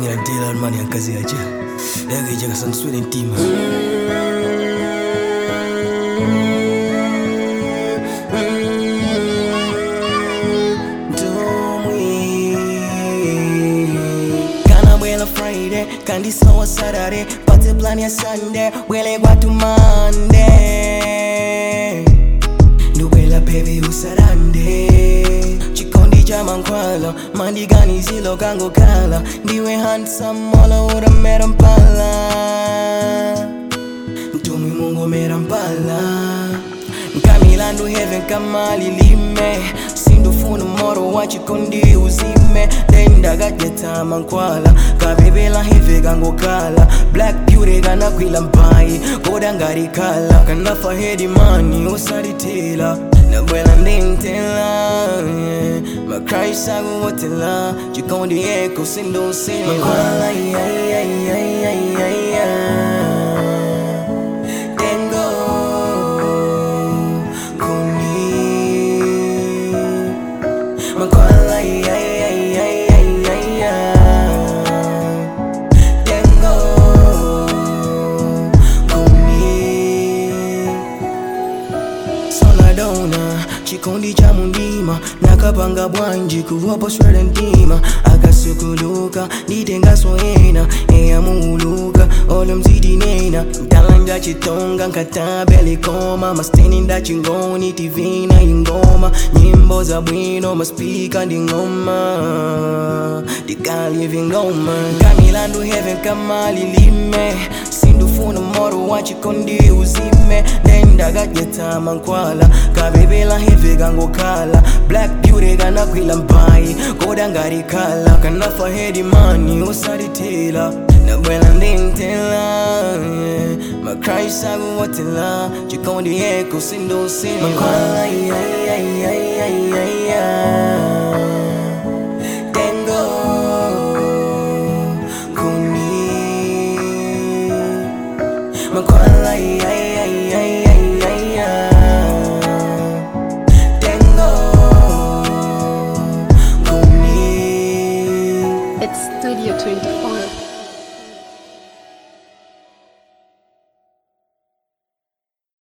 Manya na dela mani yang kazi aja. Lagi jaga sansu ni tim. Friday, kandi sawa Saturday, party plan ya Sunday, wele watu Monday. Nuwela baby usarande, chikondi jama nkwala, mandigani zilo kango kala, ndiwe handsome mola ura merampala, ntumi mungu merampala. Nkamilandu heaven kama lilime, sindu funu moro wa chikondi uzime. Denda gajeta mankwala, kabebela hive gango kala. Black beauty gana kwila mbai, koda ngari kala. Kana fahedi mani usaritela, na bwela ndintela. Makrai sagu wotela, chikondi eko sindu sila. Mankwala Makwala Dengo Kuni Soladona Chikondi cha mundima Nakapanga bwanji kuwapo swere ndima Akasukuluka Nitenga soena Eya muluka Olo mzidi nena Mtalanga chitonga Nkatabeli koma Masteni nda chingoni TV na ingoma Nyimbo za bwino Maspika ndi ngoma Dikali vingoma Kamilandu heaven kama lilime Sindu funa moro wa chikondi uzime Denda gajeta mankwala Kabebela heavy gango kala Black beauty gana kwila mbai Koda ngari kala Kana fahedi mani usaritela na bwela ndintela Makrai sagu watela Chikondi eko sindu sila Makwala